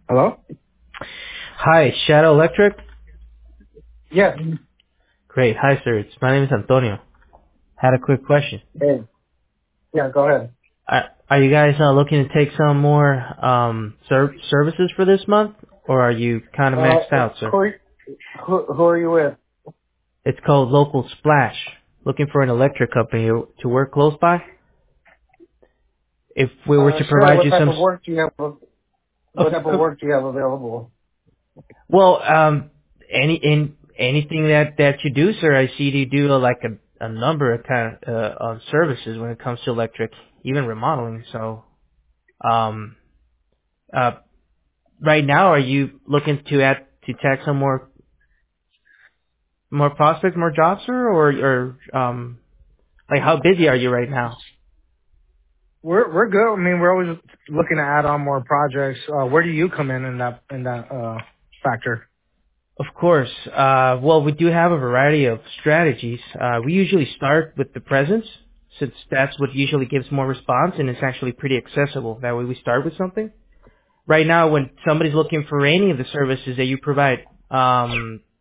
Hello? Hi, Shadow Electric. Yes. Great. Hi, sir. My name is Antonio. Had a quick question. Hey. Yeah, go ahead. Are you guys looking to take some more services for this month, or are you kind of maxed out, sir? Who are you with? It's called Local Splash. Looking for an electric company to work close by. If we were to Sure. provide you some, of, What type of of work do you have available? well, anything that you do, sir. I see you do like a number of kind of services when it comes to electric, even remodeling. So, um, uh, right now, are you looking to tag some more prospects, more jobs, sir, or like how busy are you right now? We're good. I mean, we're always looking to add on more projects. Where do you come in that factor? Of course. Well, we do have a variety of strategies. We usually start with the presence, since that's what usually gives more response, and it's actually pretty accessible. That way, we start with something. Right now, when somebody's looking for any of the services that you provide,